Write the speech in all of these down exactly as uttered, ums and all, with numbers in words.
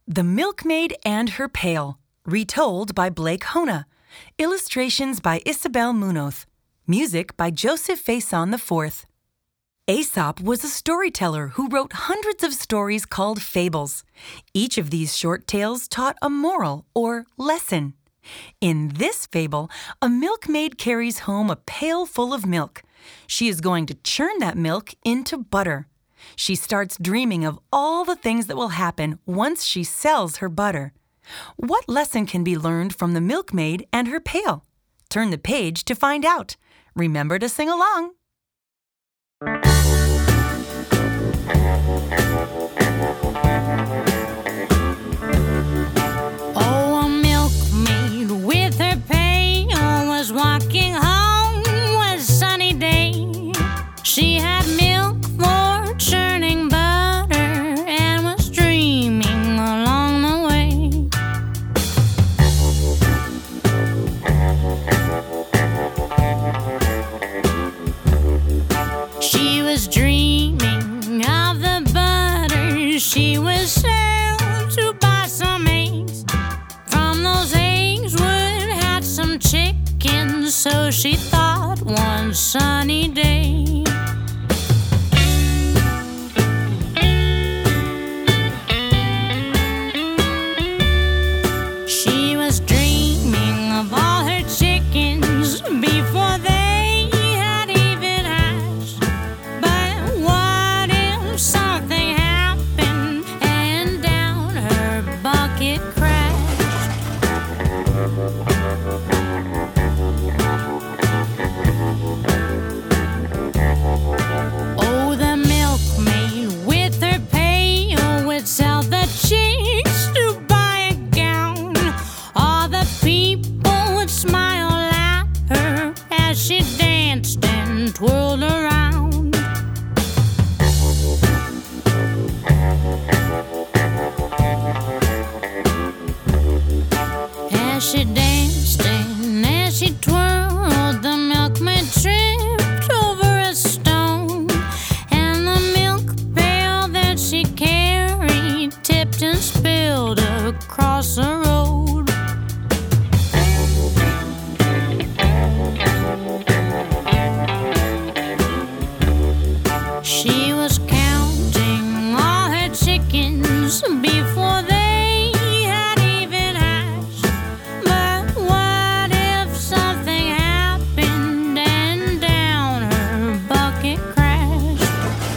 The Milkmaid and Her Pail, retold by Blake Hona. Illustrations by Isabel Munoz. Music by Joseph Faison the fourth. Aesop was a storyteller who wrote hundreds of stories called fables. Each of these short tales taught a moral or lesson. In this fable, a milkmaid carries home a pail full of milk. She is going to churn that milk into butter. She starts dreaming of all the things that will happen once she sells her butter. What lesson can be learned from the milkmaid and her pail? Turn the page to find out. Remember to sing along. Oh, a milkmaid with her pail was walking home one sunny day. She had milk for churning butter and was dreaming along the way. She was dreaming of the butter she was sell to buy some eggs. From those eggs would hatch some chickens, so she thought one sunny day. She was dreaming of all her chickens before they had even hatched. But what if something happened and down her bucket crashed? Oh, the milkmaid with her pail would sell the chicks to buy a gown. All the people would smile at her as she danced and twirled around. As she danced and as she twirled, the milkmaid tripped over a stone, and the milk pail that she carried tipped and spilled across the road. She was counting all her chickens before they had even hatched. But what if something happened and down her bucket crashed?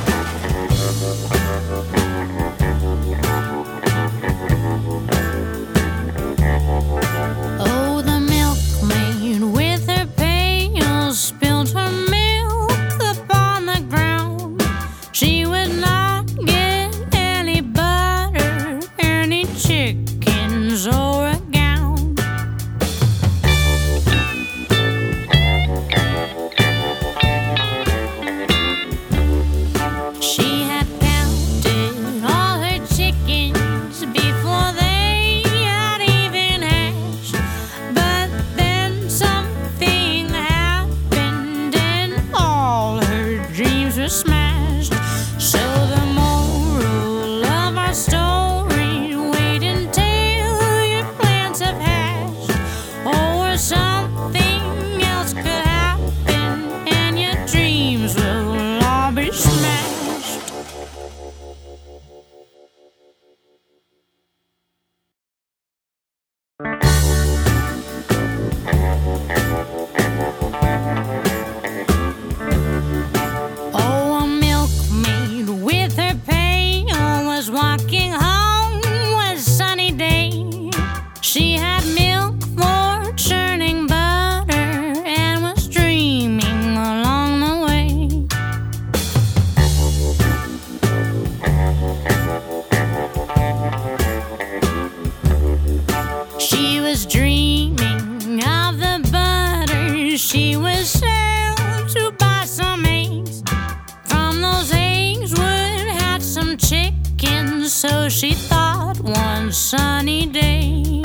Oh, the milkmaid with her pail spilled her milk upon the ground. She would not get any butter, any chickens, or a gown. She had counted all her chickens before they had even hatched. But then something happened and all her dreams were smashed. So the moral of our story, wait until your plans have hatched, or something else could happen and your dreams will all be smashed. Oh, a milkmaid with her pail was walking home one sunny day. She had milk for churning butter and was dreaming along the way. She was dreaming of the butter she was sell to buy some eggs. From those eggs would hatch some chickens, so she thought one sunny day.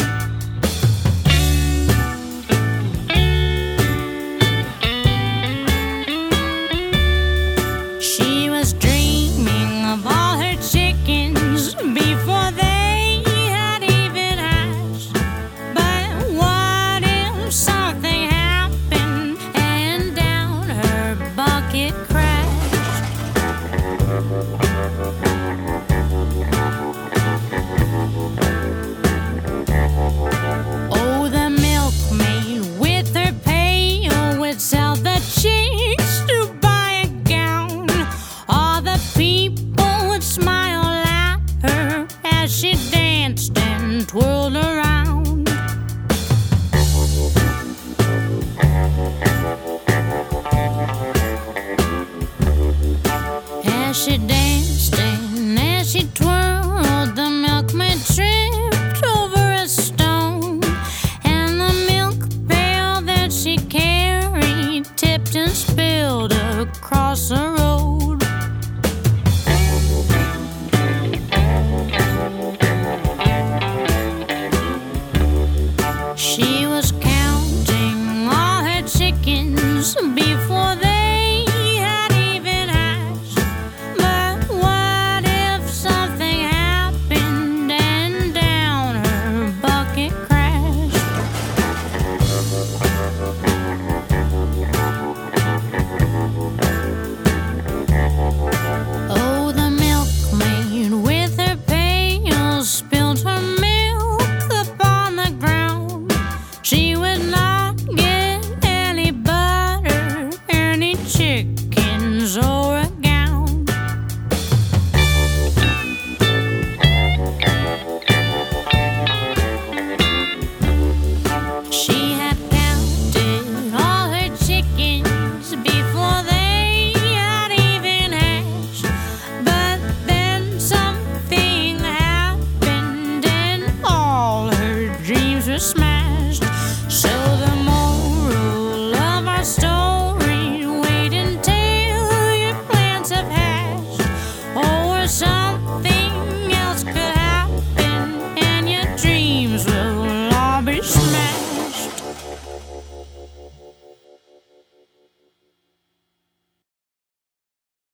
She was dreaming of all her chickens before they danced and twirled around. As she danced and as she twirled, the milkmaid tripped over a stone, and the milk pail that she carried tipped and spilled across the road. She was counting all her chickens before they had even hatched. But what if something happened and down her bucket crashed? Oh, the milkmaid with her pail spilled her milk upon the ground. She would not get any butter, any chickens, or a gown. She had counted all her chickens before they had even hatched. But then something happened and all her dreams were smashed. So the moral of our story, wait until your plans have hatched, or something else could happen and your dreams will all be smashed.